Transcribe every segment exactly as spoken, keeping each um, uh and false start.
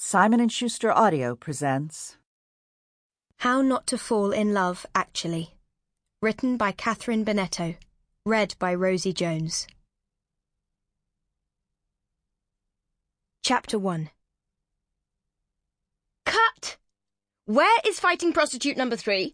Simon and Schuster Audio presents How Not to Fall in Love, Actually. Written by Catherine Bonetto. Read by Rosie Jones. Chapter one. Cut! Where is fighting prostitute number three?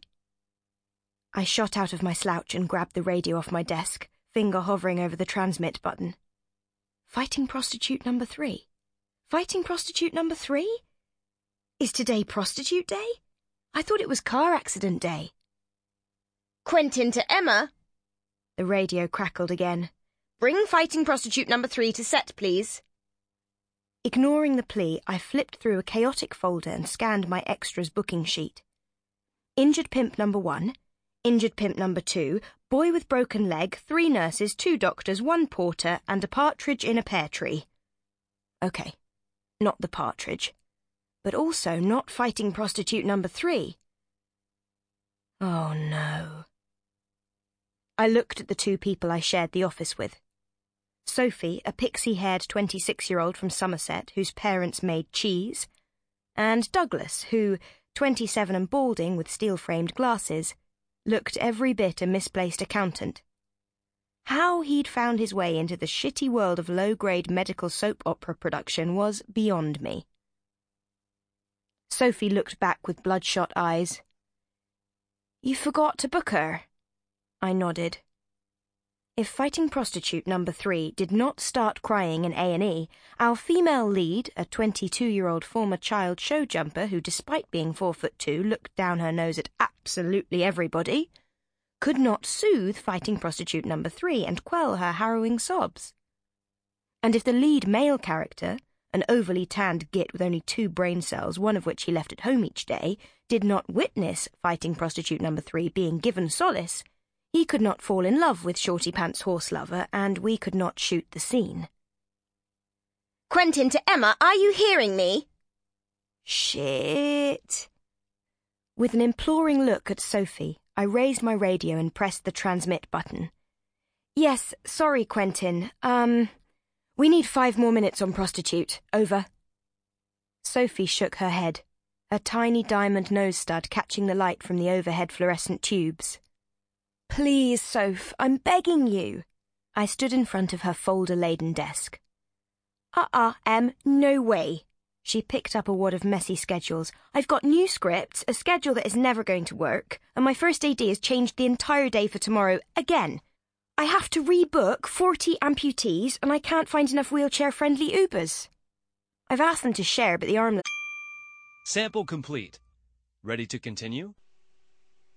I shot out of my slouch and grabbed the radio off my desk, finger hovering over the transmit button. Fighting prostitute number three? Fighting prostitute number three? Is today prostitute day? I thought it was car accident day. Quentin to Emma. The radio crackled again. Bring fighting prostitute number three to set, please. Ignoring the plea, I flipped through a chaotic folder and scanned my extras booking sheet. Injured pimp number one, injured pimp number two, boy with broken leg, three nurses, two doctors, one porter, and a partridge in a pear tree. Okay, not the partridge, but also not fighting prostitute number three. Oh no. I looked at the two people I shared the office with. Sophie, a pixie-haired twenty-six-year-old from Somerset whose parents made cheese, and Douglas, who, twenty-seven and balding with steel-framed glasses, looked every bit a misplaced accountant. How he'd found his way into the shitty world of low-grade medical soap opera production was beyond me. Sophie looked back with bloodshot eyes. You forgot to book her? I nodded. If fighting prostitute number three did not start crying in A and E, our female lead, a twenty-two-year-old former child show jumper who, despite being four foot two, looked down her nose at absolutely everybody, could not soothe fighting prostitute number three and quell her harrowing sobs. And if the lead male character, an overly tanned git with only two brain cells, one of which he left at home each day, did not witness fighting prostitute number three being given solace, he could not fall in love with Shorty Pants Horse Lover, and we could not shoot the scene. Quentin to Emma, are you hearing me? Shit. With an imploring look at Sophie, I raised my radio and pressed the transmit button. Yes, sorry, Quentin. Um, we need five more minutes on prostitute. Over. Sophie shook her head, her tiny diamond nose stud catching the light from the overhead fluorescent tubes. Please, Soph, I'm begging you. I stood in front of her folder-laden desk. Uh-uh, Em, no way. She picked up a wad of messy schedules. I've got new scripts, a schedule that is never going to work, and my first A D has changed the entire day for tomorrow again. I have to rebook forty amputees, and I can't find enough wheelchair-friendly Ubers. I've asked them to share, but the armless... Sample complete. Ready to continue?